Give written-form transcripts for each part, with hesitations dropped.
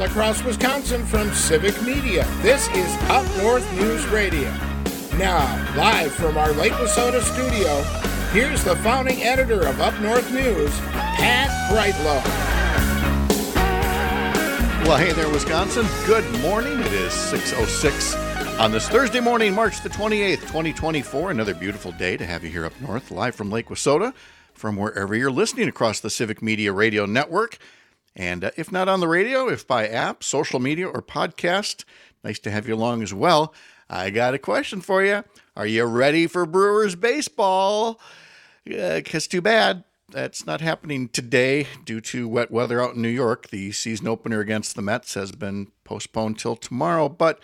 across Wisconsin from Civic Media, this is Up North News Radio. Now, live from our Lake Wissota studio, here's the founding editor of Up North News, Pat Brightlow. Well, hey there, Wisconsin. Good morning. It is 6:06 on this Thursday morning, March the 28th, 2024. Another beautiful day to have you here up north, live from Lake Wissota, from wherever you're listening across the Civic Media Radio Network. And if not on the radio, if by app, social media, or podcast, nice to have you along as well. I got a question for you. Are you ready for Brewers baseball? Because too bad that's not happening today due to wet weather out in New York. The season opener against the Mets has been postponed till tomorrow, but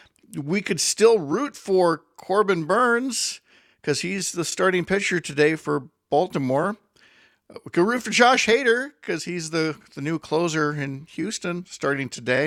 we could still root for Corbin Burnes because he's the starting pitcher today for Baltimore. We could root for Josh Hader because he's the new closer in Houston starting today.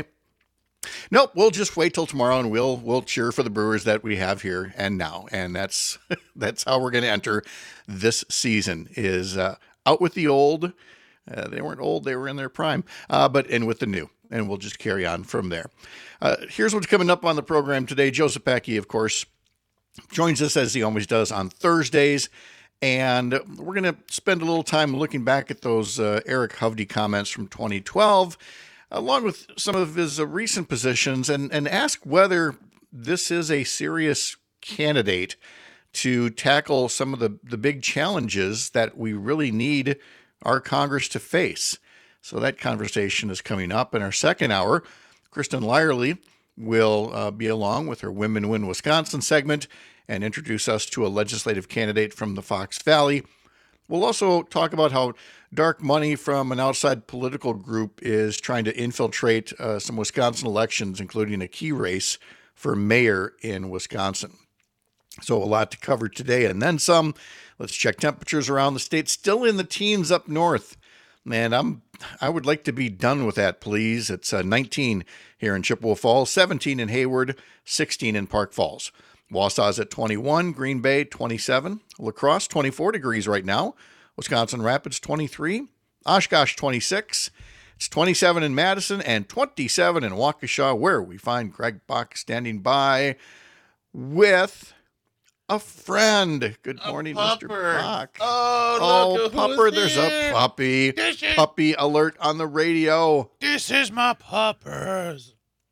Nope, we'll just wait till tomorrow and we'll cheer for the Brewers that we have here and now. And that's how we're going to enter this season is out with the old. They weren't old, they were in their prime, but in with the new. And we'll just carry on from there. Here's what's coming up on the program today. Joseph Packey, of course, joins us as he always does on Thursdays. And we're going to spend a little time looking back at those Eric Hovde comments from 2012, along with some of his recent positions, and ask whether this is a serious candidate to tackle some of the big challenges that we really need our Congress to face. So that conversation is coming up in our second hour. Kristen Lyerly will be along with her Women Win Wisconsin segment and introduce us to a legislative candidate from the Fox Valley. We'll also talk about how dark money from an outside political group is trying to infiltrate some Wisconsin elections, including a key race for mayor in Wisconsin. So a lot to cover today and then some. Let's check temperatures around the state. Still in the teens up north. Man, I would like to be done with that, please. It's 19 here in Chippewa Falls, 17 in Hayward, 16 in Park Falls. Wausau's at 21, Green Bay 27, La Crosse 24 degrees right now, Wisconsin Rapids 23, Oshkosh 26, it's 27 in Madison and 27 in Waukesha, where we find Greg Bach standing by with a friend. Good morning, Mr. Bach. Oh, look, pupper, there's a puppy. Puppy alert on the radio. This is my puppers.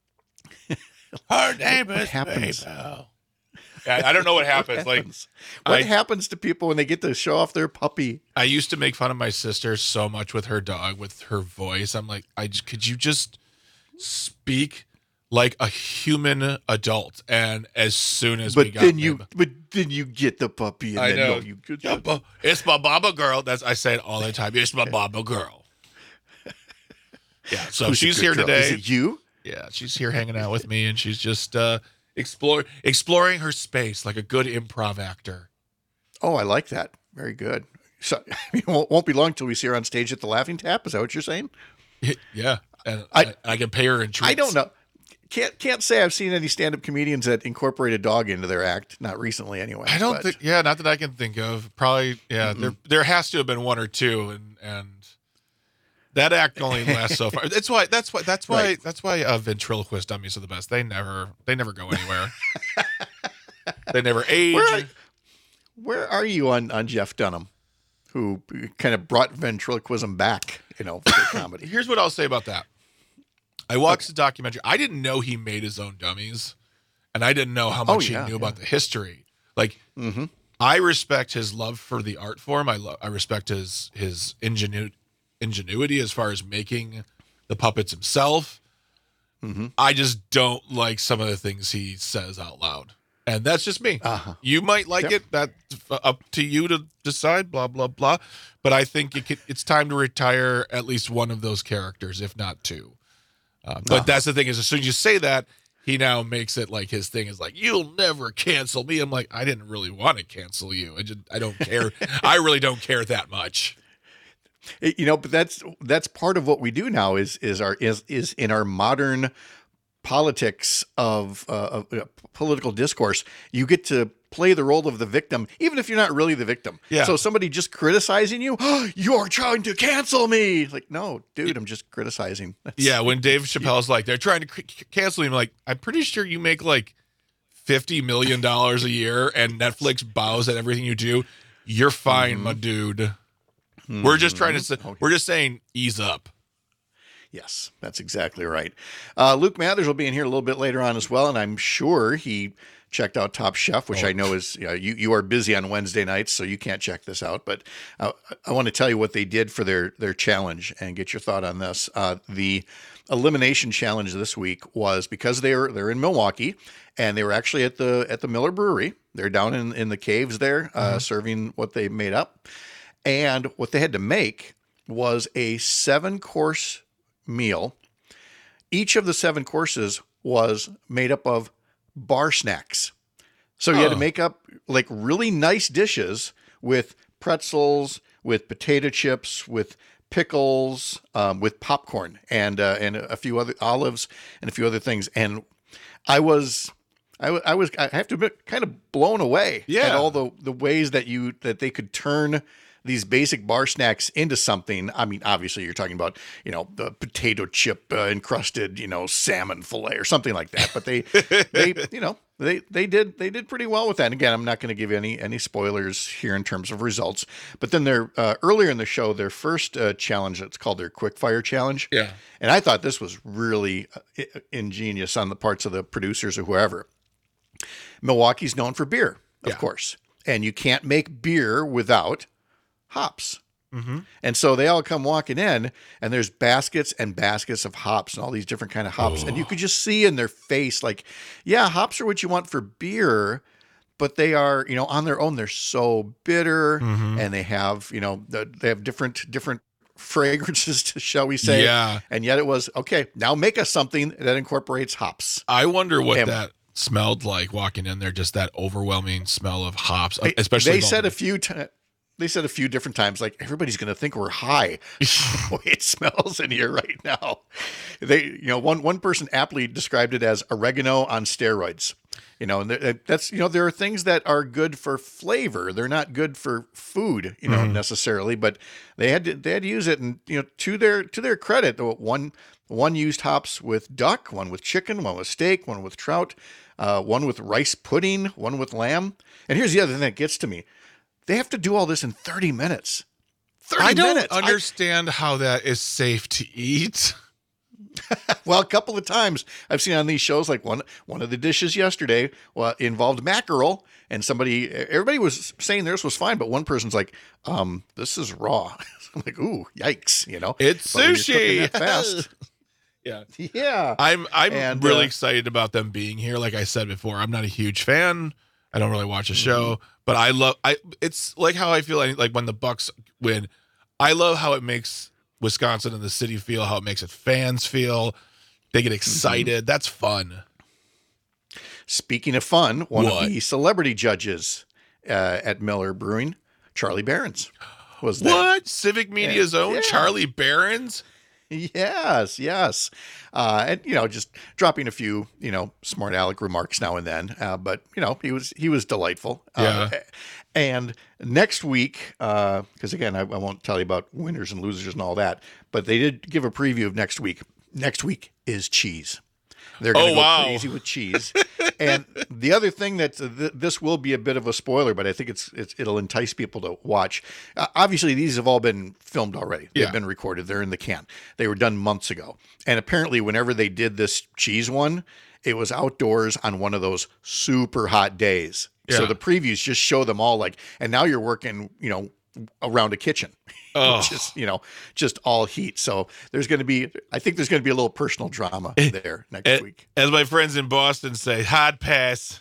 Her name is happens? Maybell. Yeah, I don't know what happens. What happens to people when they get to show off their puppy? I used to make fun of my sister so much with her dog, with her voice. I'm like, could you just speak like a human adult? And as soon as but then you get the puppy. And I know. You it's my mama girl. I say it all the time. It's my mama girl. Yeah. So she's here today. Is it you? Yeah, she's here hanging out with me, and she's just exploring her space like a good improv actor. Oh, I like that. Very good. So it won't be long till we see her on stage at the Laughing Tap. Is that what you're saying? Yeah, and I can pay her in treats. I don't know. Can't say I've seen any stand-up comedians that incorporate a dog into their act. Not recently, anyway. I don't think. Yeah, not that I can think of. Probably. Yeah, there has to have been one or two, and that act only lasts so far. That's why ventriloquist dummies are the best. They never go anywhere. They never age. Where are you on Jeff Dunham, who kind of brought ventriloquism back, for comedy? Here's what I'll say about that. I watched the documentary. I didn't know he made his own dummies, and I didn't know how much he knew about the history. I respect his love for the art form. I respect his ingenuity as far as making the puppets himself. Mm-hmm. I just don't like some of the things he says out loud. And that's just me. Uh-huh. You might like it. That's up to you to decide, blah, blah, blah. But I think it's time to retire at least one of those characters, if not two. But that's the thing is, as soon as you say that, he now makes it like his thing is like, you'll never cancel me. I'm like, I didn't really want to cancel you. I don't care. I really don't care that much. But that's part of what we do now is in our modern politics of political discourse. You get to play the role of the victim, even if you're not really the victim. Yeah. So somebody just criticizing you, oh, you're trying to cancel me. Like, no, dude, I'm just criticizing. Yeah, when Dave Chappelle's like, they're trying to cancel him, like, I'm pretty sure you make like $50 million a year and Netflix bows at everything you do. You're fine, my dude. We're just trying to, we're just saying, ease up. Yes, that's exactly right. Luke Mathers will be in here a little bit later on as well, and I'm sure he checked out Top Chef, which I know is you are busy on Wednesday nights, so you can't check this out. But I want to tell you what they did for their challenge and get your thought on this. The elimination challenge this week was because they're in Milwaukee, and they were actually at the Miller Brewery. They're down in the caves there, serving what they made up, and what they had to make was a 7-course meal. Each of the 7 courses was made up of bar snacks. So you had to make up like really nice dishes with pretzels, with potato chips, with pickles, with popcorn, and a few other olives and a few other things. And I have to admit, kind of blown away at all the ways that they could turn these basic bar snacks into something. I mean, obviously you're talking about, the potato chip encrusted, salmon fillet or something like that. But they did pretty well with that. And again, I'm not going to give you any spoilers here in terms of results. But then they're earlier in the show, their first challenge, it's called their quick fire challenge. Yeah. And I thought this was really ingenious on the parts of the producers or whoever. Milwaukee's known for beer, of course, and you can't make beer without hops. And so they all come walking in, and there's baskets and baskets of hops and all these different kind of hops. And you could just see in their face, like, yeah, hops are what you want for beer, but they are, on their own, they're so bitter, and they have, they have different fragrances, shall we say. Yeah. And yet it was, okay, now make us something that incorporates hops. I wonder what that smelled like walking in there, just that overwhelming smell of hops, especially. They said a few times. They said a few different times, like, everybody's going to think we're high. The way it smells in here right now. One person aptly described it as oregano on steroids. And that's, there are things that are good for flavor. They're not good for food, necessarily, but they had to use it. And, to their credit, one used hops with duck, one with chicken, one with steak, one with trout, one with rice pudding, one with lamb. And here's the other thing that gets to me. They have to do all this in 30 minutes. 30 minutes. I don't understand how that is safe to eat. Well, a couple of times I've seen on these shows, like one of the dishes yesterday involved mackerel, and everybody was saying theirs was fine, but one person's like, this is raw. I'm like, ooh, yikes, It's sushi. Fast. Yeah. I'm really excited about them being here. Like I said before, I'm not a huge fan. I don't really watch the show, but it's like how I feel like when the Bucks win. I love how it makes Wisconsin and the city feel, how it makes its fans feel. They get excited. That's fun. Speaking of fun, one of the celebrity judges at Miller Brewing, Charlie Behrens, was there. What? Civic Media's own Charlie Behrens? Yes. And just dropping a few, smart aleck remarks now and then. But he was delightful. And next week, because again, I won't tell you about winners and losers and all that, but they did give a preview of next week. Next week is cheese. They're going to go crazy with cheese. And the other thing that this will be a bit of a spoiler, but I think it'll entice people to watch. Obviously, these have all been filmed already. They've been recorded. They're in the can. They were done months ago. And apparently, whenever they did this cheese one, it was outdoors on one of those super hot days. Yeah. So the previews just show them all and now you're working, around a kitchen. Which is, just all heat. So I think there's going to be a little personal drama there next week. As my friends in Boston say, hot pass.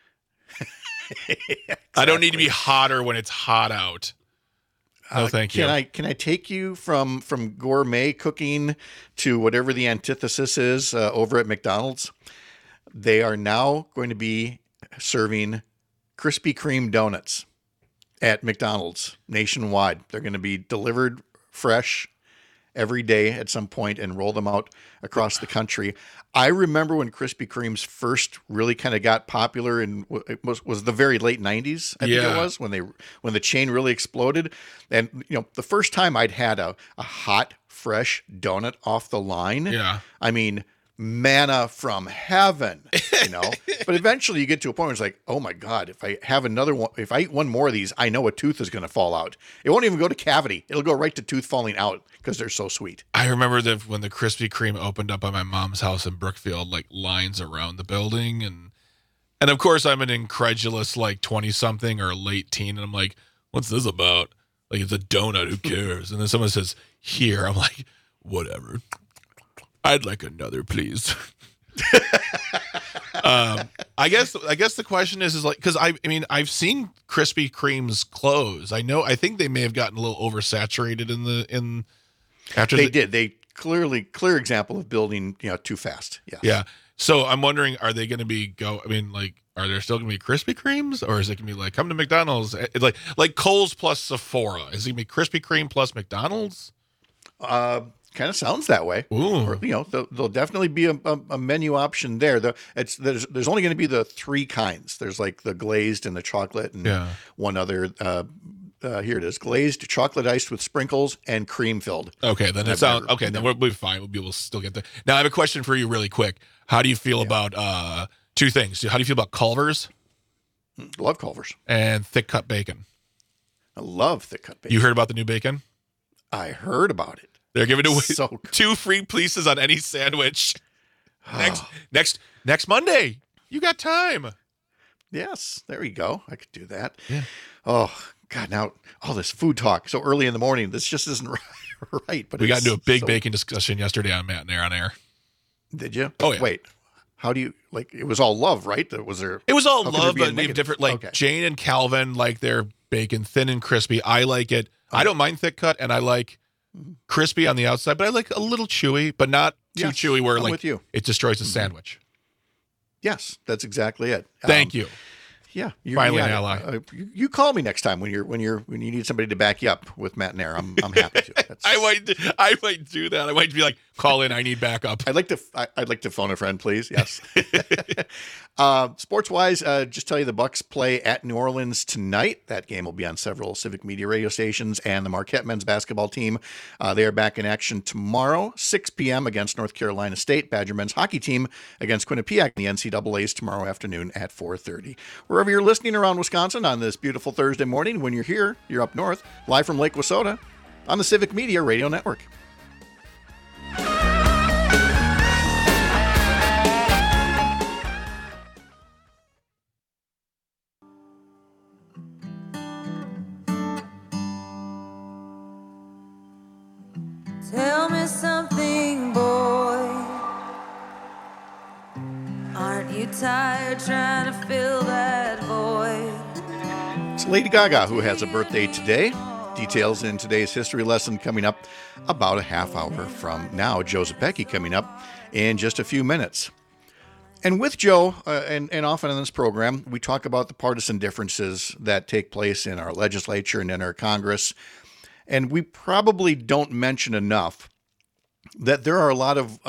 Exactly. I don't need to be hotter when it's hot out. No, thank you. Can I take you from gourmet cooking to whatever the antithesis is over at McDonald's? They are now going to be serving Krispy Kreme donuts at McDonald's nationwide. They're going to be delivered fresh every day at some point and roll them out across the country. I remember when Krispy Kremes first really kind of got popular, and it was the very late '90s. I think it was when the chain really exploded. And the first time I'd had a hot, fresh donut off the line. Yeah. I mean, manna from heaven, But eventually you get to a point where it's like, oh my God, if I have another one, if I eat one more of these, I know a tooth is going to fall out. It won't even go to cavity. It'll go right to tooth falling out because they're so sweet. I remember that when the Krispy Kreme opened up at my mom's house in Brookfield, like lines around the building. And of course I'm an incredulous, like 20 something or late teen. And I'm like, what's this about? Like, it's a donut. Who cares? And then someone says, here. I'm like, whatever. I'd like another, please. I guess the question is like, because I've seen Krispy Kremes close. I think they may have gotten a little oversaturated They clear example of building too fast. Yeah. So I'm wondering, are they going to be are there still going to be Krispy Kremes, or is it going to be like, come to McDonald's? It's like Kohl's plus Sephora. Is it going to be Krispy Kreme plus McDonald's? Kind of sounds that way. Ooh. Or, there'll definitely be a menu option there. There's only going to be the three kinds. There's like the glazed and the chocolate and one other. Here it is: glazed, chocolate iced with sprinkles, and cream filled. Okay, then it sounds okay. Then we'll be fine. We'll still get there. Now I have a question for you, really quick. How do you feel about two things? How do you feel about Culver's? Love Culver's and thick cut bacon. I love thick cut bacon. You heard about the new bacon? I heard about it. They're giving away 2 free pieces on any sandwich. Next Monday. You got time. Yes, there you go. I could do that. Yeah. Oh God, now all this food talk so early in the morning. This just isn't right. But we got into a big bacon discussion yesterday on Matt and Air on air. Did you? Oh yeah. Wait. How do you like? It was all love, right? It was all love, but we have different. Like okay. Jane and Calvin like their bacon thin and crispy. I like it. I don't mind thick cut, and I like crispy on the outside, but I like a little chewy, but not too chewy where I'm with you. It destroys the sandwich. Yes, that's exactly it. Thank you. Yeah, finally an ally. You call me next time when you need somebody to back you up with Matt and Air. I'm happy to. I might do that. I might be like, call in. I need backup. I'd like to phone a friend, please. Yes. Sports wise, just tell you the Bucks play at New Orleans tonight. That game will be on several Civic Media radio stations, and the Marquette men's basketball team they are back in action tomorrow, 6 p.m. against North Carolina State. Badger men's hockey team against Quinnipiac in the NCAA's tomorrow afternoon at 4:30. Wherever you're listening around Wisconsin on this beautiful Thursday morning, when you're here, you're up north, live from Lake Wissota on the Civic Media Radio Network. Tell me something, boy. Aren't you tired trying to fill that void? It's Lady Gaga who has a birthday today. Details in today's history lesson coming up about a half hour from now. Joe Zepecki coming up in just a few minutes. And with Joe, and often on this program, we talk about the partisan differences that take place in our legislature and in our Congress. And we probably don't mention enough that there are a lot of,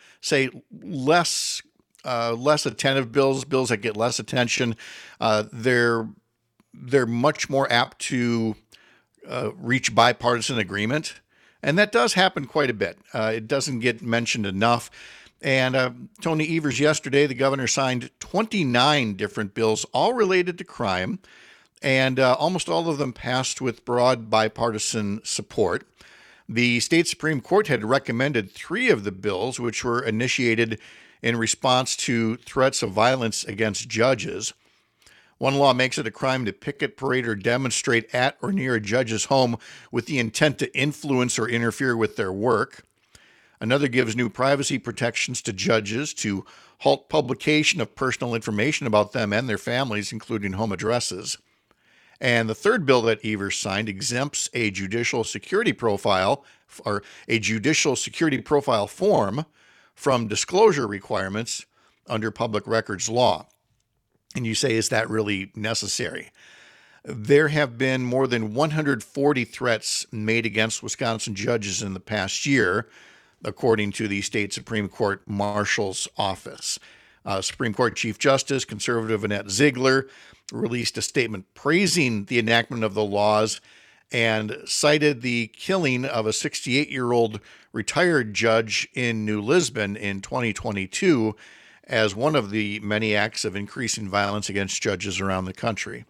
less attentive bills that get less attention. They're much more apt to reach bipartisan agreement, and that does happen quite a bit. It doesn't get mentioned enough. And Tony Evers yesterday, the governor signed 29 different bills, all related to crime. And almost all of them passed with broad bipartisan support. The state Supreme Court had recommended 3 of the bills, which were initiated in response to threats of violence against judges. One law makes it a crime to picket, parade, or demonstrate at or near a judge's home with the intent to influence or interfere with their work. Another gives new privacy protections to judges to halt publication of personal information about them and their families, including home addresses. And the third bill that Evers signed exempts a judicial security profile or a judicial security profile form from disclosure requirements under public records law. And you say, is that really necessary? There have been more than 140 threats made against Wisconsin judges in the past year. according to the state Supreme Court Marshal's office. Supreme Court Chief Justice, conservative Annette Ziegler, released a statement praising the enactment of the laws and cited the killing of a 68-year-old retired judge in New Lisbon in 2022 as one of the many acts of increasing violence against judges around the country.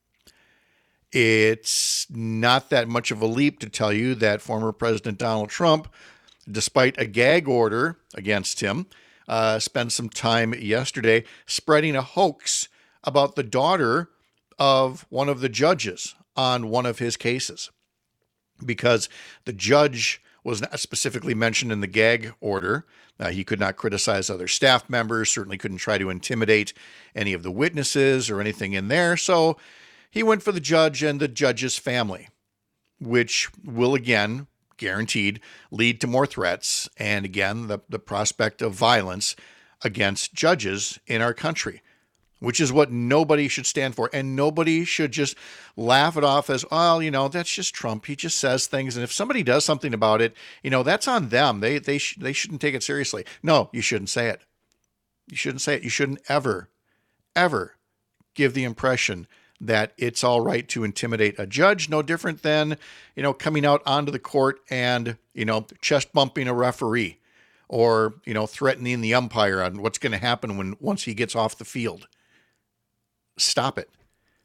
It's not that much of a leap to tell you that former President Donald Trump, despite a gag order against him, spent some time yesterday spreading a hoax about the daughter of one of the judges on one of his cases, because the judge was not specifically mentioned in the gag order. He could not criticize other staff members, certainly couldn't try to intimidate any of the witnesses or anything in there. So he went for the judge and the judge's family, which will, again, guaranteed, lead to more threats and, again, the prospect of violence against judges in our country, which is what nobody should stand for. And nobody should just laugh it off as, oh, that's just Trump. He just says things. And if somebody does something about it, that's on them. They shouldn't take it seriously. No, you shouldn't say it. You shouldn't say it. You shouldn't ever give the impression that it's all right to intimidate a judge, no different than, coming out onto the court and, chest bumping a referee or, threatening the umpire on what's going to happen once he gets off the field. Stop it.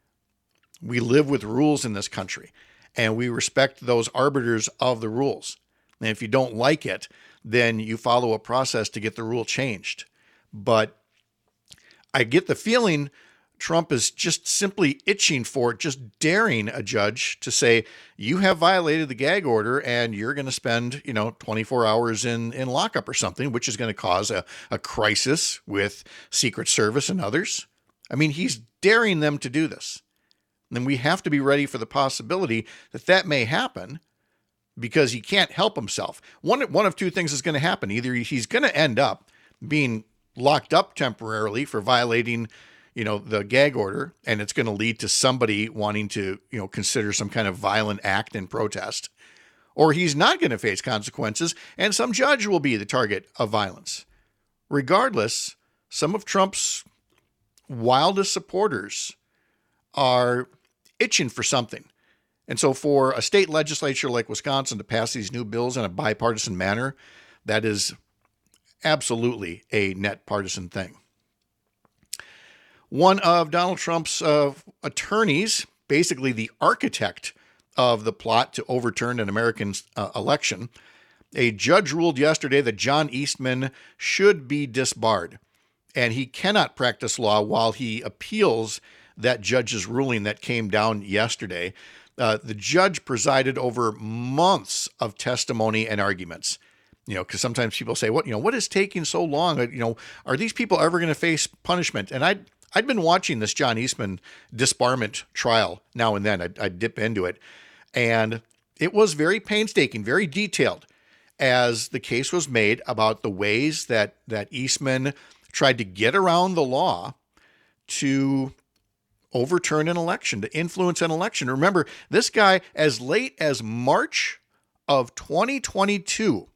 We live with rules in this country, and we respect those arbiters of the rules. And if you don't like it, then you follow a process to get the rule changed. But I get the feeling Trump is just simply itching for just daring a judge to say, you have violated the gag order and you're going to spend, 24 hours in lockup or something, which is going to cause a crisis with Secret Service and others. I mean, he's daring them to do this. And we have to be ready for the possibility that may happen, because he can't help himself. One of two things is going to happen. Either he's going to end up being locked up temporarily for violating the gag order, and it's going to lead to somebody wanting to, consider some kind of violent act in protest, or he's not going to face consequences and some judge will be the target of violence. Regardless, some of Trump's wildest supporters are itching for something. And so for a state legislature like Wisconsin to pass these new bills in a bipartisan manner, that is absolutely a net partisan thing. One of Donald Trump's attorneys, basically the architect of the plot to overturn an American election, a judge ruled yesterday that John Eastman should be disbarred, and he cannot practice law while he appeals that judge's ruling that came down yesterday. The judge presided over months of testimony and arguments. Because sometimes people say, what is taking so long? Are these people ever going to face punishment? And I'd been watching this John Eastman disbarment trial now and then. I'd dip into it. And it was very painstaking, very detailed, as the case was made about the ways that Eastman tried to get around the law to overturn an election, to influence an election. Remember, this guy, as late as March of 2022,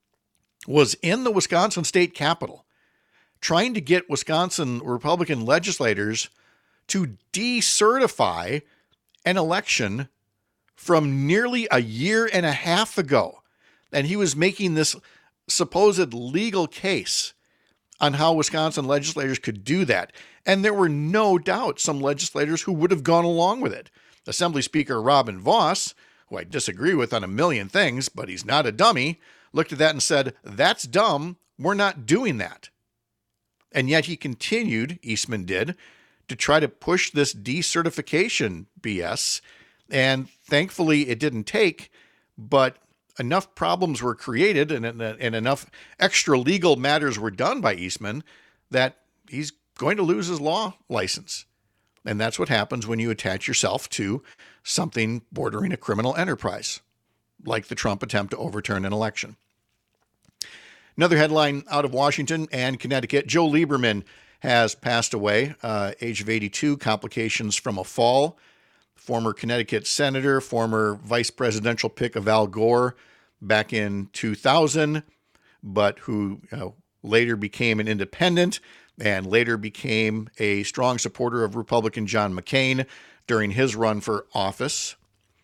was in the Wisconsin state capitol trying to get Wisconsin Republican legislators to decertify an election from nearly a year and a half ago. And he was making this supposed legal case on how Wisconsin legislators could do that. And there were no doubt some legislators who would have gone along with it. Assembly Speaker Robin Vos, who I disagree with on a million things, but he's not a dummy, looked at that and said, that's dumb. We're not doing that. And yet he continued, Eastman did, to try to push this decertification BS. And thankfully it didn't take, but enough problems were created and enough extra legal matters were done by Eastman that he's going to lose his law license. And that's what happens when you attach yourself to something bordering a criminal enterprise, like the Trump attempt to overturn an election. Another headline out of Washington and Connecticut: Joe Lieberman has passed away, age of 82, complications from a fall. Former Connecticut senator, former vice presidential pick of Al Gore back in 2000. but who later became an independent and later became a strong supporter of Republican John McCain during his run for office.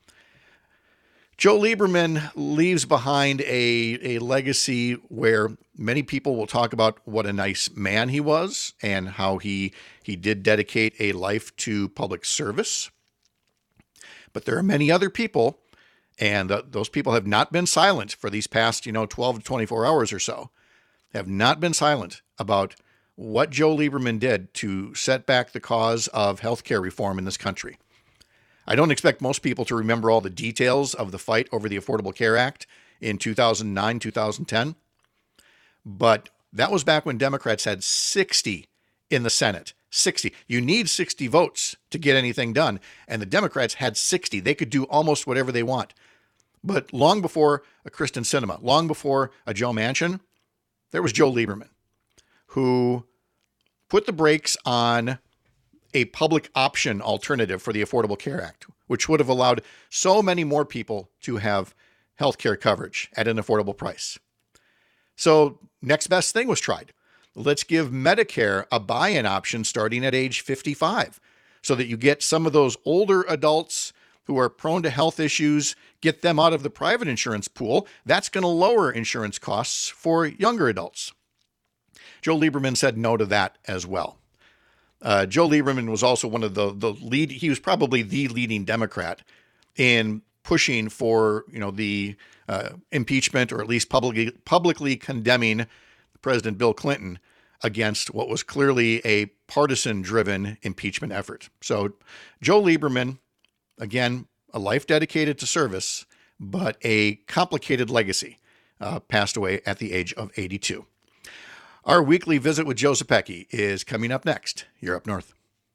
Joe Lieberman leaves behind a legacy where many people will talk about what a nice man he was and how he did dedicate a life to public service. But there are many other people, and those people have not been silent for these past 12 to 24 hours or so, have not been silent about what Joe Lieberman did to set back the cause of healthcare reform in this country. I don't expect most people to remember all the details of the fight over the Affordable Care Act in 2009, 2010. But that was back when Democrats had 60 in the Senate. 60. You need 60 votes to get anything done. And the Democrats had 60. They could do almost whatever they want. But long before a Kyrsten Sinema, long before a Joe Manchin, there was Joe Lieberman, who put the brakes on a public option alternative for the Affordable Care Act, which would have allowed so many more people to have health care coverage at an affordable price. So next best thing was tried. Let's give Medicare a buy-in option starting at age 55 so that you get some of those older adults who are prone to health issues, get them out of the private insurance pool. That's going to lower insurance costs for younger adults. Joe Lieberman said no to that as well. Joe Lieberman was also one of the lead. He was probably the leading Democrat in pushing for the impeachment, or at least publicly condemning President Bill Clinton against what was clearly a partisan-driven impeachment effort. So Joe Lieberman, again, a life dedicated to service, but a complicated legacy, passed away at the age of 82. Our weekly visit with Joe Zepecki is coming up next. You're Up North.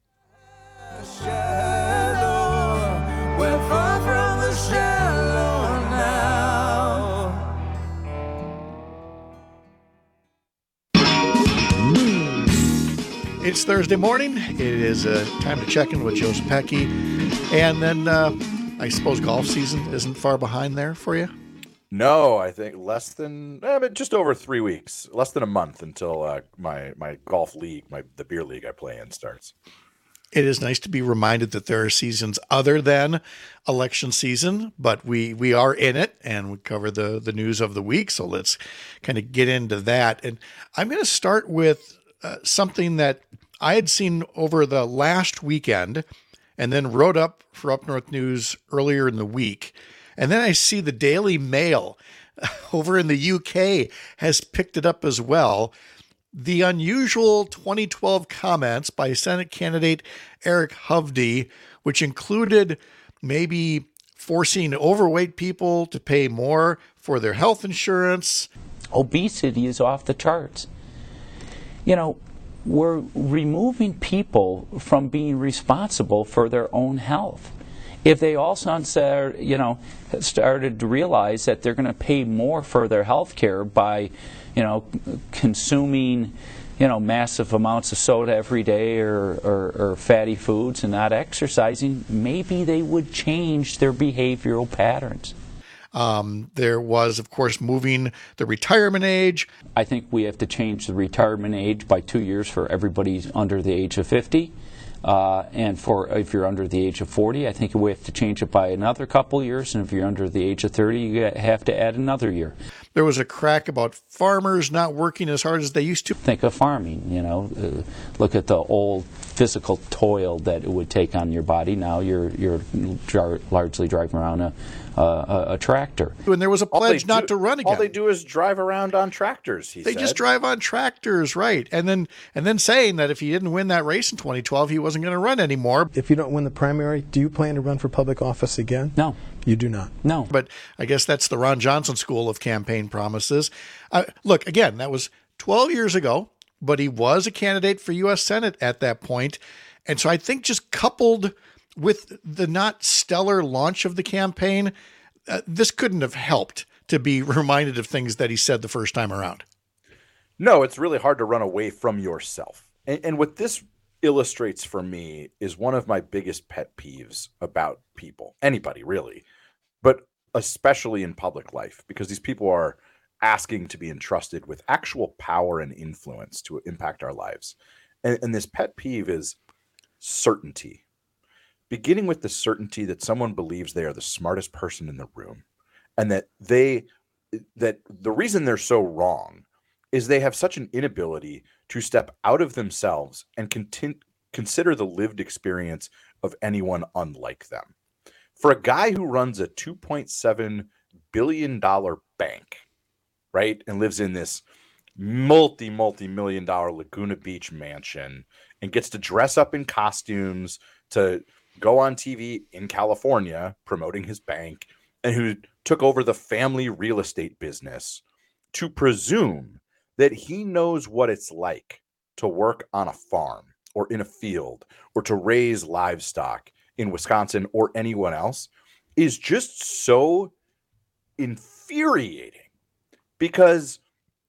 It's Thursday morning. It is time to check in with Joe Zepecki. And then I suppose golf season isn't far behind there for you? No, I think less than just over 3 weeks, less than a month until my golf league, the beer league I play in, starts. It is nice to be reminded that there are seasons other than election season, but we are in it, and we cover the news of the week. So let's kind of get into that. And I'm going to start with something that I had seen over the last weekend and then wrote up for Up North News earlier in the week. And then I see the Daily Mail over in the UK has picked it up as well. The unusual 2012 comments by Senate candidate Eric Hovde, which included maybe forcing overweight people to pay more for their health insurance. Obesity is off the charts. We're removing people from being responsible for their own health. If they all started to realize that they're going to pay more for their health care by, consuming, massive amounts of soda every day or fatty foods and not exercising, maybe they would change their behavioral patterns. There was, of course, moving the retirement age. I think we have to change the retirement age by 2 years for everybody under the age of 50. And if you're under the age of 40, I think we have to change it by another couple years. And if you're under the age of 30, you have to add another year. There was a crack about farmers not working as hard as they used to. Think of farming, look at the old physical toil that it would take on your body. Now you're largely driving around a tractor. And there was a pledge not to run again. All they do is drive around on tractors, he said. They just drive on tractors, right. And then saying that if he didn't win that race in 2012, he wasn't going to run anymore. If you don't win the primary, do you plan to run for public office again? No. You do not? No. But I guess that's the Ron Johnson school of campaign promises. Look, again, that was 12 years ago, but he was a candidate for U.S. Senate at that point. And so I think just coupled with the not stellar launch of the campaign, this couldn't have helped to be reminded of things that he said the first time around. No, it's really hard to run away from yourself. And what this illustrates for me is one of my biggest pet peeves about people, anybody really, but especially in public life, because these people are asking to be entrusted with actual power and influence to impact our lives. And this pet peeve is certainty. Beginning with the certainty that someone believes they are the smartest person in the room, and that the reason they're so wrong is they have such an inability to step out of themselves and consider the lived experience of anyone unlike them. For a guy who runs a $2.7 billion bank, right, and lives in this multi-million dollar Laguna Beach mansion and gets to dress up in costumes to go on TV in California promoting his bank, and who took over the family real estate business, to presume that he knows what it's like to work on a farm or in a field or to raise livestock in Wisconsin or anyone else is just so infuriating, because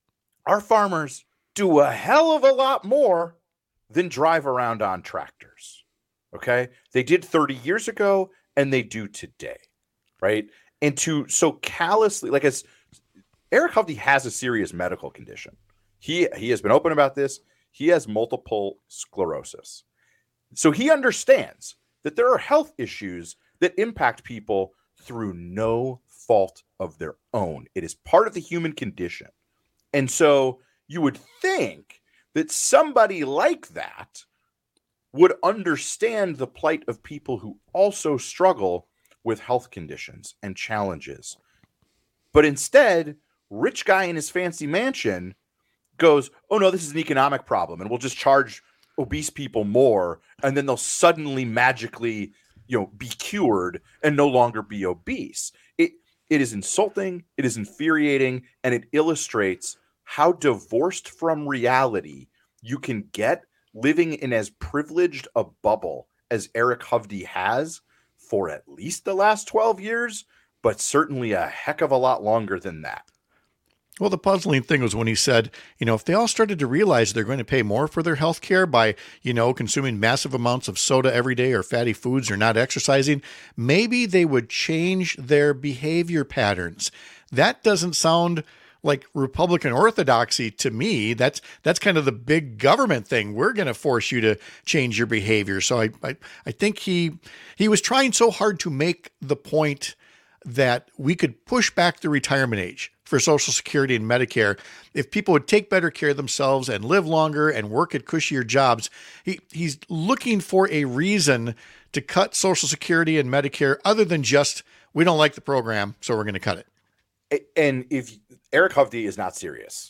our farmers do a hell of a lot more than drive around on tractors. Okay? They did 30 years ago and they do today. Right? And to so callously, like, as Eric Hovde has a serious medical condition. He has been open about this. He has multiple sclerosis. So he understands that there are health issues that impact people through no fault of their own. It is part of the human condition. And so you would think that somebody like that would understand the plight of people who also struggle with health conditions and challenges. But instead, rich guy in his fancy mansion goes, oh no, this is an economic problem, and we'll just charge obese people more, and then they'll suddenly magically, be cured and no longer be obese. It is insulting, it is infuriating, and it illustrates how divorced from reality you can get living in as privileged a bubble as Eric Hovde has for at least the last 12 years, but certainly a heck of a lot longer than that. Well, the puzzling thing was when he said, if they all started to realize they're going to pay more for their health care by, consuming massive amounts of soda every day or fatty foods or not exercising, maybe they would change their behavior patterns. That doesn't sound like Republican orthodoxy to me. That's kind of the big government thing. We're going to force you to change your behavior. So I think he was trying so hard to make the point that we could push back the retirement age for Social Security and Medicare if people would take better care of themselves and live longer and work at cushier jobs. He's looking for a reason to cut Social Security and Medicare other than just, we don't like the program, so we're going to cut it. And if Eric Hovde is not serious,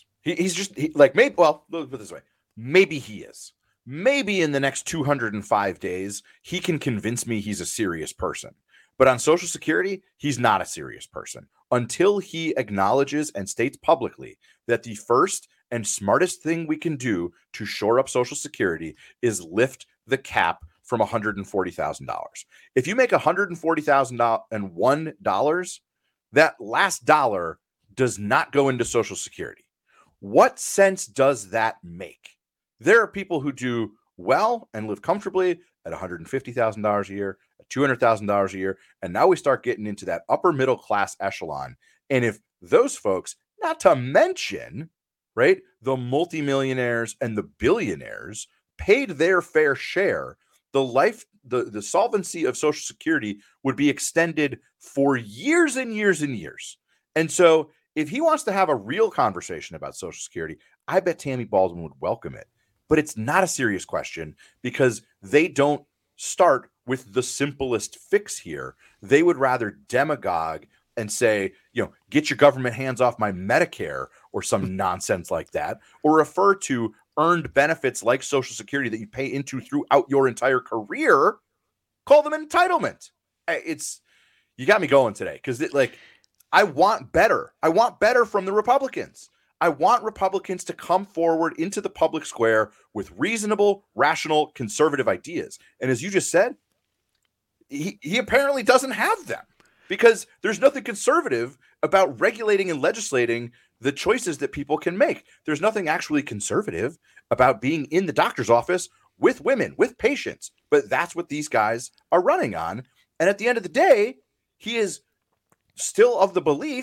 maybe, well, let's put it this way. Maybe he is. Maybe in the next 205 days, he can convince me he's a serious person. But on Social Security, he's not a serious person until he acknowledges and states publicly that the first and smartest thing we can do to shore up Social Security is lift the cap from $140,000. If you make $140,001, that last dollar does not go into Social Security. What sense does that make? There are people who do well and live comfortably at $150,000 a year, at $200,000 a year, and now we start getting into that upper middle class echelon. And if those folks, not to mention, right, the multimillionaires and the billionaires, paid their fair share, the solvency of Social Security would be extended for years and years and years. And so if he wants to have a real conversation about Social Security, I bet Tammy Baldwin would welcome it. But it's not a serious question because they don't start with the simplest fix here. They would rather demagogue and say, get your government hands off my Medicare or some nonsense like that, or refer to earned benefits like Social Security that you pay into throughout your entire career, call them entitlement. You got me going today because I want better. I want better from the Republicans. I want Republicans to come forward into the public square with reasonable, rational, conservative ideas. And as you just said, he apparently doesn't have them because there's nothing conservative about regulating and legislating the choices that people can make. There's nothing actually conservative about being in the doctor's office with women, with patients. But that's what these guys are running on. And at the end of the day, he is still of the belief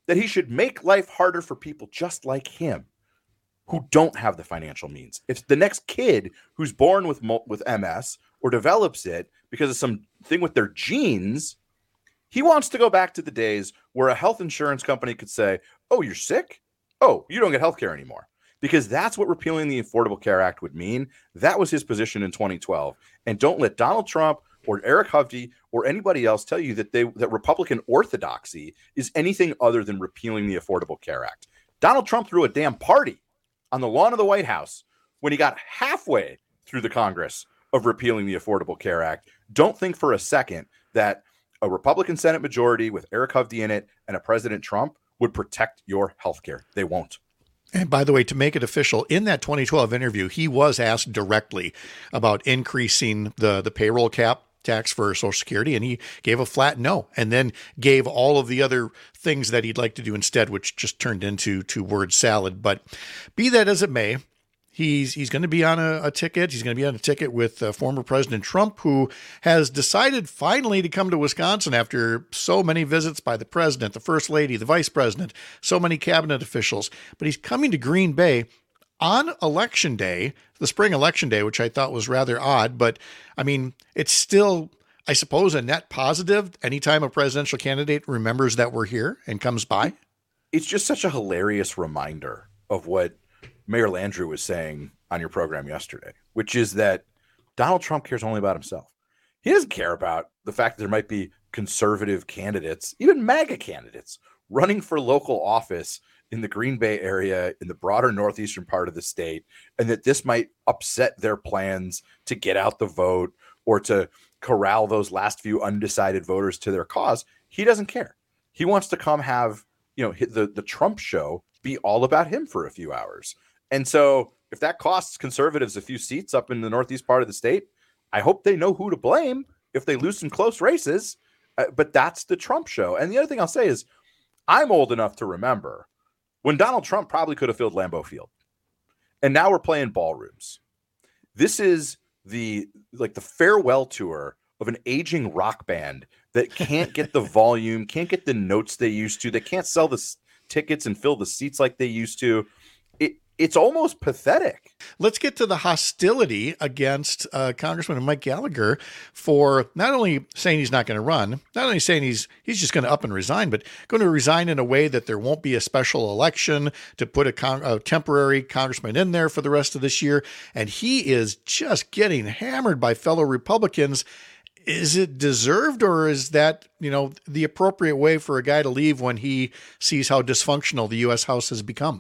that he should make life harder for people just like him who don't have the financial means. If the next kid who's born with MS or develops it because of some thing with their genes, he wants to go back to the days where a health insurance company could say, oh, you're sick? Oh, you don't get health care anymore. Because that's what repealing the Affordable Care Act would mean. That was his position in 2012. And don't let Donald Trump or Eric Hovde or anybody else tell you that Republican orthodoxy is anything other than repealing the Affordable Care Act. Donald Trump threw a damn party on the lawn of the White House when he got halfway through the Congress of repealing the Affordable Care Act. Don't think for a second that a Republican Senate majority with Eric Hovde in it and a President Trump would protect your health care. They won't. And by the way, to make it official, in that 2012 interview, he was asked directly about increasing the payroll cap tax for Social Security, and he gave a flat no, and then gave all of the other things that he'd like to do instead, which just turned into word salad. But be that as it may, he's going to be on a ticket. He's going to be on a ticket with former President Trump, who has decided finally to come to Wisconsin after so many visits by the president, the first lady, the vice president, so many cabinet officials. But he's coming to Green Bay on election day, the spring election day, which I thought was rather odd. But I mean, it's still, I suppose, a net positive anytime a presidential candidate remembers that we're here and comes by. It's just such a hilarious reminder of what Mayor Landrieu was saying on your program yesterday, which is that Donald Trump cares only about himself. He doesn't care about the fact that there might be conservative candidates, even MAGA candidates, running for local office in the Green Bay area, in the broader northeastern part of the state, and that this might upset their plans to get out the vote or to corral those last few undecided voters to their cause. He doesn't care. He wants to come have, the Trump show be all about him for a few hours. And so if that costs conservatives a few seats up in the northeast part of the state, I hope they know who to blame if they lose some close races. But that's the Trump show. And the other thing I'll say is I'm old enough to remember when Donald Trump probably could have filled Lambeau Field. And now we're playing ballrooms. This is the farewell tour of an aging rock band that can't get the volume, can't get the notes they used to. They can't sell the tickets and fill the seats like they used to. It's almost pathetic. Let's get to the hostility against Congressman Mike Gallagher for not only saying he's not going to run, not only saying he's just going to up and resign, but going to resign in a way that there won't be a special election to put a temporary congressman in there for the rest of this year. And he is just getting hammered by fellow Republicans. Is it deserved, or is that, the appropriate way for a guy to leave when he sees how dysfunctional the U.S. House has become?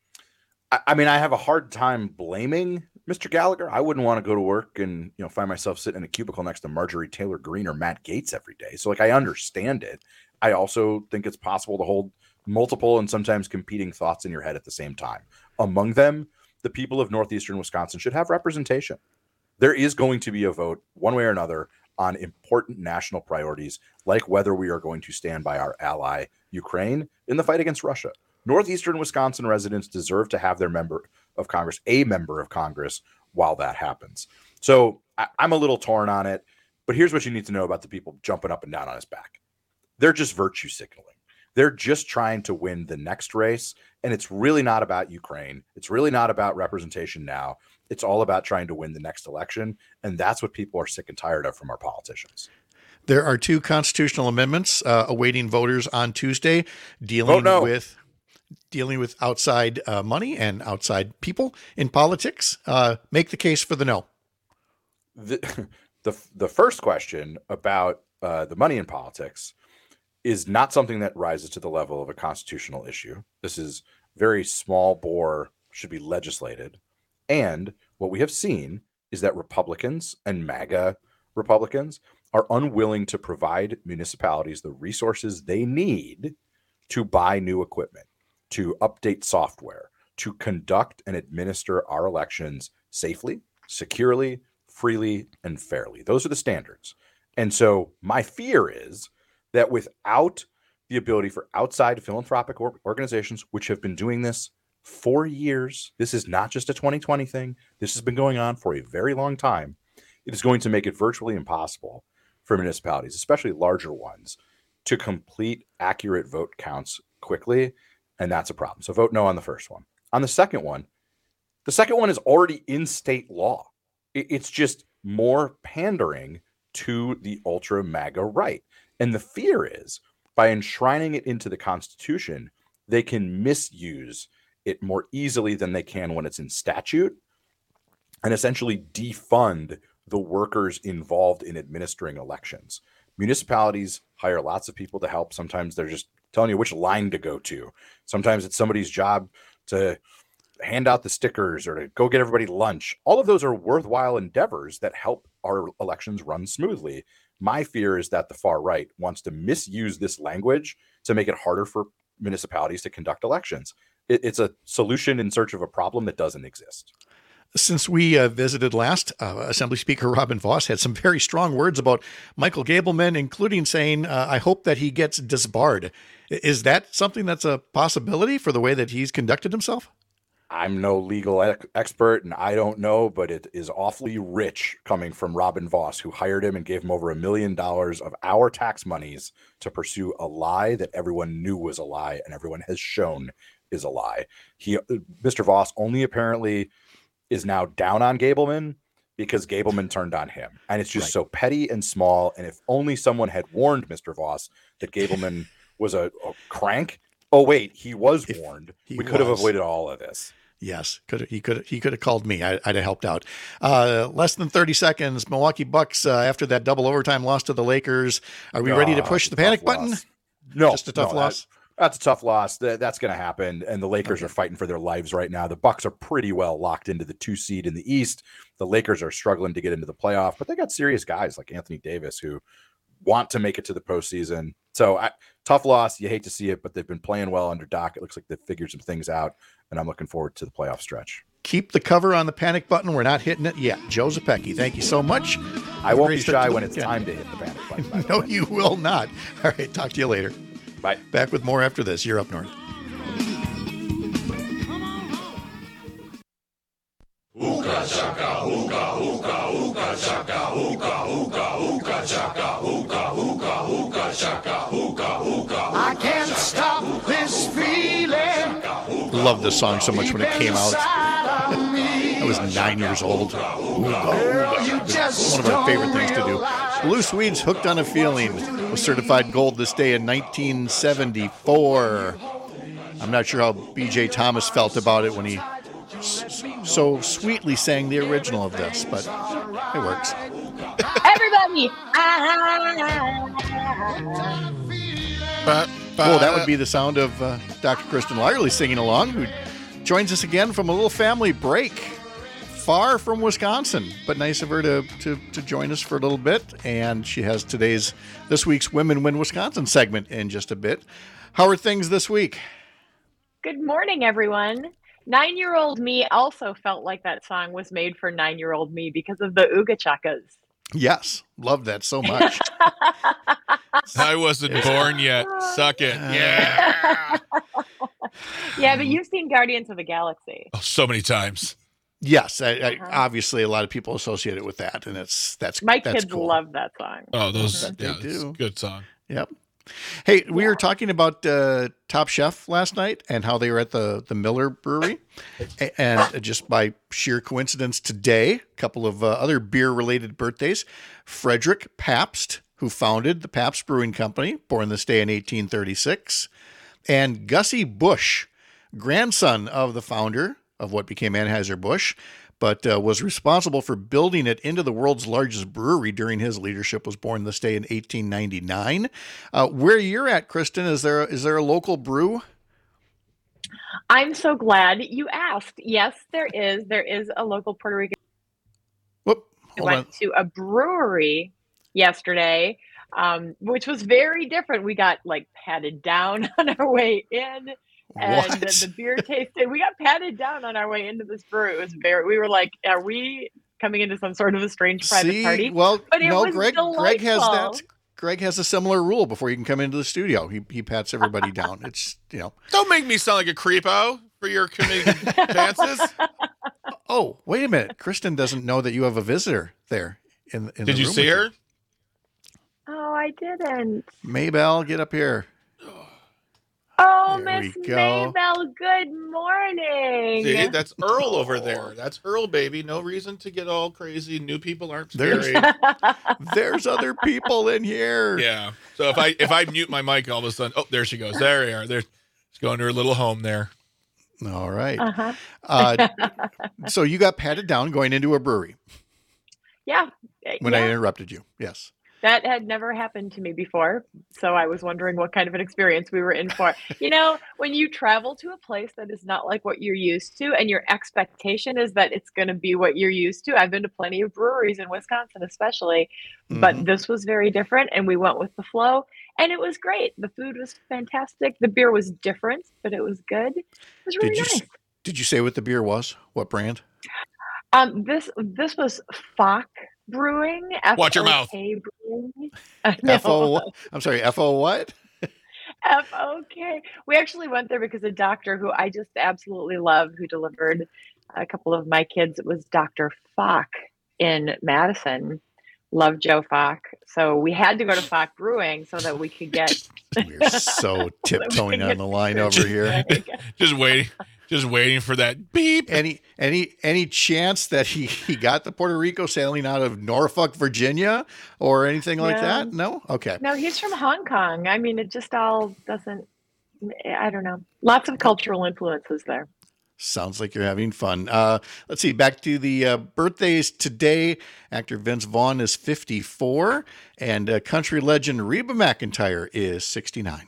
I mean, I have a hard time blaming Mr. Gallagher. I wouldn't want to go to work and, find myself sitting in a cubicle next to Marjorie Taylor Greene or Matt Gaetz every day. So I understand it. I also think it's possible to hold multiple and sometimes competing thoughts in your head at the same time. Among them, the people of northeastern Wisconsin should have representation. There is going to be a vote one way or another on important national priorities, like whether we are going to stand by our ally, Ukraine, in the fight against Russia. Northeastern Wisconsin residents deserve to have a member of Congress while that happens. So I'm a little torn on it, but here's what you need to know about the people jumping up and down on his back. They're just virtue signaling. They're just trying to win the next race, and it's really not about Ukraine. It's really not about representation now. It's all about trying to win the next election, and that's what people are sick and tired of from our politicians. There are 2 constitutional amendments awaiting voters on Tuesday dealing with outside money and outside people in politics. Make the case for the no. The first question about the money in politics is not something that rises to the level of a constitutional issue. This is very small bore, should be legislated. And what we have seen is that Republicans and MAGA Republicans are unwilling to provide municipalities the resources they need to buy new equipment, to update software, to conduct and administer our elections safely, securely, freely, and fairly. Those are the standards. And so my fear is that without the ability for outside philanthropic organizations, which have been doing this for years, this is not just a 2020 thing. This has been going on for a very long time. It is going to make it virtually impossible for municipalities, especially larger ones, to complete accurate vote counts quickly, and that's a problem. So vote no on the first one. On the second one is already in state law. It's just more pandering to the ultra MAGA right. And the fear is by enshrining it into the Constitution, they can misuse it more easily than they can when it's in statute, and essentially defund the workers involved in administering elections. Municipalities hire lots of people to help. Sometimes they're just telling you which line to go to. Sometimes it's somebody's job to hand out the stickers or to go get everybody lunch. All of those are worthwhile endeavors that help our elections run smoothly. My fear is that the far right wants to misuse this language to make it harder for municipalities to conduct elections. It's a solution in search of a problem that doesn't exist. Since we visited last, Assembly Speaker Robin Vos had some very strong words about Michael Gableman, including saying, I hope that he gets disbarred. Is that something that's a possibility for the way that he's conducted himself? I'm no legal expert and I don't know, but it is awfully rich coming from Robin Vos, who hired him and gave him over $1 million of our tax monies to pursue a lie that everyone knew was a lie and everyone has shown is a lie. Mr. Vos only apparently is now down on Gableman because Gableman turned on him. And it's just so petty and small. And if only someone had warned Mr. Vos that Gableman was a crank. Oh, wait, he was warned. We could have avoided all of this. Yes, he could have called me. I'd have helped out. Less than 30 seconds. Milwaukee Bucks, after that double overtime loss to the Lakers. Are we ready to push the panic button? No. Just a tough loss? That's a tough loss. That's going to happen. And the Lakers are fighting for their lives right now. The Bucks are pretty well locked into the 2 seed in the East. The Lakers are struggling to get into the playoff, but they got serious guys like Anthony Davis who want to make it to the postseason. So tough loss. You hate to see it, but they've been playing well under Doc. It looks like they've figured some things out, and I'm looking forward to the playoff stretch. Keep the cover on the panic button. We're not hitting it yet. Joe Zepecki, thank you so much. I won't be shy when it's time to hit the panic button. No, you will not. All right, talk to you later. Bye. Back with more after this. You're Up North. Hookah chaka, hookah, hookah, hookah chaka, hookah, hookah, hookah chaka, hookah, hookah, hookah chaka, hookah, hookah. I can't stop this feeling. Love this song so much when it came out. I was 9 years old. One of our favorite things to do. Blue Swedes, Hooked on a Feeling, was certified gold this day in 1974. I'm not sure how B.J. Thomas felt about it when he so sweetly sang the original of this, but it works. Everybody! Well, that would be the sound of Dr. Kristen Lyerly singing along, who joins us again from a little family break far from Wisconsin, but nice of her to join us for a little bit. And she has this week's Women Win Wisconsin segment in just a bit. How are things this week? Good morning, everyone. 9-year-old me also felt like that song was made for 9-year-old me because of the Ooga Chakas. Yes, love that so much. I wasn't born yet. Suck it. Yeah. Yeah, but you've seen Guardians of the Galaxy. Oh, so many times. Yes, I obviously a lot of people associate it with that, and that's my that's kids cool. love that song. Oh, those They do. It's a good song. Yep. Hey, we were talking about Top Chef last night and how they were at the Miller Brewery. And just by sheer coincidence today, a couple of other beer-related birthdays. Frederick Pabst, who founded the Pabst Brewing Company, born this day in 1836. And Gussie Busch, grandson of the founder of what became Anheuser-Busch, but was responsible for building it into the world's largest brewery during his leadership, was born this day in 1899. Where you're at, Kristen, is there a local brew? I'm so glad you asked. Yes, there is. There is a local Puerto Rican. Whoop, We went to a brewery yesterday, which was very different. We got patted down on our way in. And the beer tasted. We got patted down on our way into this brew. It was we were like, are we coming into some sort of a strange private party? Well, but it was Greg delightful. has that. Greg has a similar rule before you can come into the studio. He pats everybody down. It's Don't make me sound like a creepo for your committee dances. Oh, wait a minute. Kristen doesn't know that you have a visitor there in the Did you room see with her? you. Oh, I didn't. Maybelle, get up here. Oh, There Miss we go. Maybell, good morning. See, that's Earl over there. That's Earl, baby. No reason to get all crazy. New people aren't There's- scary. There's other people in here. Yeah. So if I mute my mic, all of a sudden, oh, there she goes. There you are. There, she's going to her little home there. All right. Uh-huh. So you got patted down going into a brewery Yeah. when I interrupted you. Yes. That had never happened to me before. So I was wondering what kind of an experience we were in for. You know, when you travel to a place that is not like what you're used to and your expectation is that it's going to be what you're used to. I've been to plenty of breweries in Wisconsin, especially, but this was very different and we went with the flow and it was great. The food was fantastic. The beer was different, but it was good. It was really nice. Did you say what the beer was? What brand? This was Fock Brewing. Watch your mouth. FOK Brewing. FO. I'm sorry. FO what? FOK. We actually went there because a doctor who I just absolutely love, who delivered a couple of my kids, it was Dr. Fock in Madison. Love Joe Fock. So we had to go to Fock Brewing so that we could get. We're so tiptoeing on the line over here. Just waiting for that beep. Any chance that he got the Puerto Rico sailing out of Norfolk, Virginia, or anything like that? No. Okay. No, he's from Hong Kong. I mean, it just all doesn't. I don't know. Lots of cultural influences there. Sounds like you're having fun. Let's see. Back to the birthdays today. Actor Vince Vaughn is 54, and country legend Reba McEntire is 69.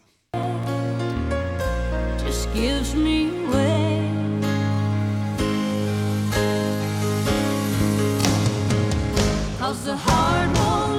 Just gives me away. Cause the heart won't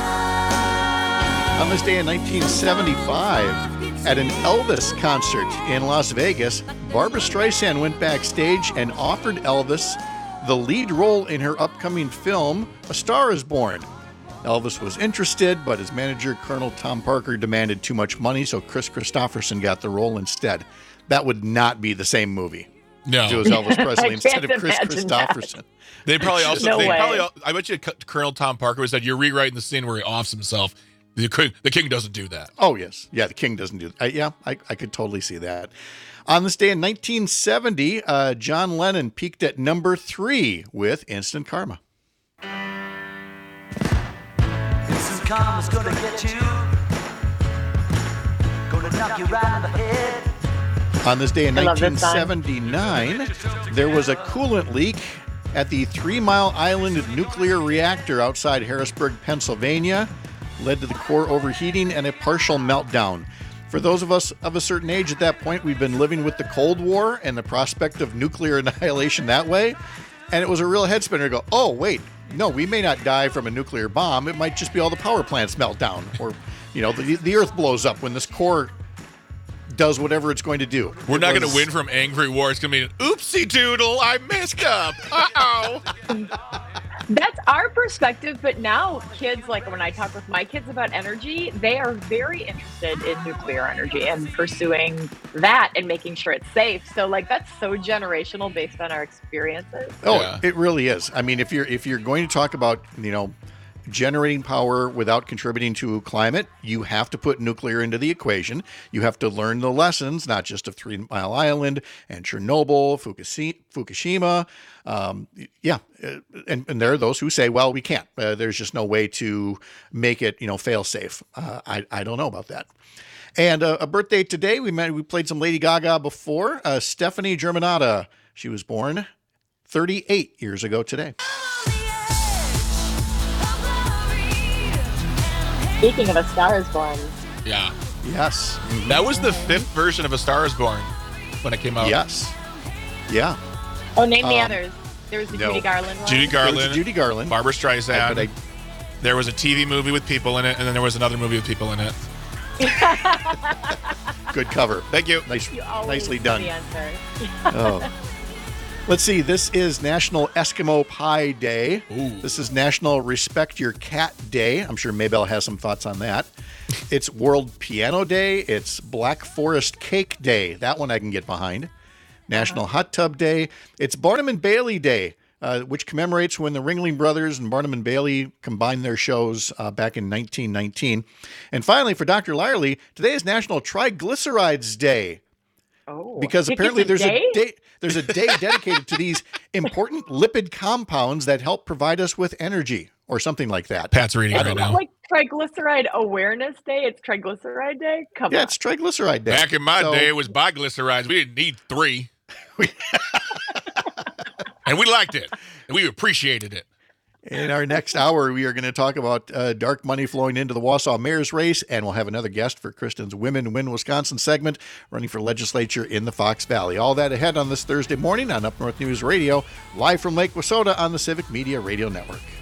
lie. On this day in 1975, at an Elvis concert in Las Vegas, Barbra Streisand went backstage and offered Elvis the lead role in her upcoming film, A Star is Born. Elvis was interested, but his manager, Colonel Tom Parker, demanded too much money, so Chris Christopherson got the role instead. That would not be the same movie. No. If it was Elvis Presley instead of Chris imagine Christopherson. They probably also, No way. I bet you Colonel Tom Parker said, you're rewriting the scene where he offs himself. The king doesn't do that. Oh, yes. Yeah, the king doesn't do that. I could totally see that. On this day in 1970, John Lennon peaked at number 3 with Instant Karma. Instant karma's gonna get you. Gonna knock you right in the head. On this day in I love this song. 1979, there was a coolant leak at the 3 Mile Island nuclear reactor outside Harrisburg, Pennsylvania. Led to the core overheating and a partial meltdown. For those of us of a certain age at that point, we've been living with the Cold War and the prospect of nuclear annihilation that way. And it was a real head spinner to go, oh, wait, no, we may not die from a nuclear bomb. It might just be all the power plants melt down. Or, the earth blows up when this core does whatever it's going to do. We're not going to win from angry war. It's going to be an oopsie doodle. I messed up. Uh-oh. That's our perspective, but now kids, like when I talk with my kids about energy, they are very interested in nuclear energy and pursuing that and making sure it's safe. So like that's so generational based on our experiences. Oh, Yeah. It really is. I mean, if you're going to talk about, generating power without contributing to climate, you have to put nuclear into the equation. You have to learn the lessons, not just of 3 Mile Island and Chernobyl, Fukushima. And there are those who say, well, we can't. There's just no way to make it, fail safe. I don't know about that. And a birthday today, we played some Lady Gaga before. Stephanie Germanotta. She was born 38 years ago today. Speaking of A Star is Born. Yeah. Yes. That was the 5th version of A Star is Born when it came out. Yes. Yeah. Oh, name the others. There was the no. Judy Garland one. Judy There was Garland, Judy Garland. Barbara Streisand. But There was a TV movie with people in it, and then there was another movie with people in it. good cover. Thank you. You always Nicely know done. the answer. Oh. Let's see. This is National Eskimo Pie Day. Ooh. This is National Respect Your Cat Day. I'm sure Maybell has some thoughts on that. It's World Piano Day. It's Black Forest Cake Day. That one I can get behind. National Hot Tub Day. It's Barnum and Bailey Day. which commemorates when the Ringling Brothers and Barnum and Bailey combined their shows back in 1919. And finally, for Dr. Lyerly, today is National Triglycerides Day. Oh, because apparently there's a day dedicated to these important lipid compounds that help provide us with energy or something like that. Pat's reading right now. Like Triglyceride Awareness Day. It's Triglyceride Day. Come on. It's Triglyceride Day. Back in my day, it was biglycerides. We didn't need 3. And we liked it. And we appreciated it. In our next hour, we are going to talk about dark money flowing into the Wausau mayor's race, and we'll have another guest for Kristen's Women Win Wisconsin segment, running for legislature in the Fox Valley. All that ahead on this Thursday morning on Up North News Radio, live from Lake Wissota on the Civic Media Radio Network.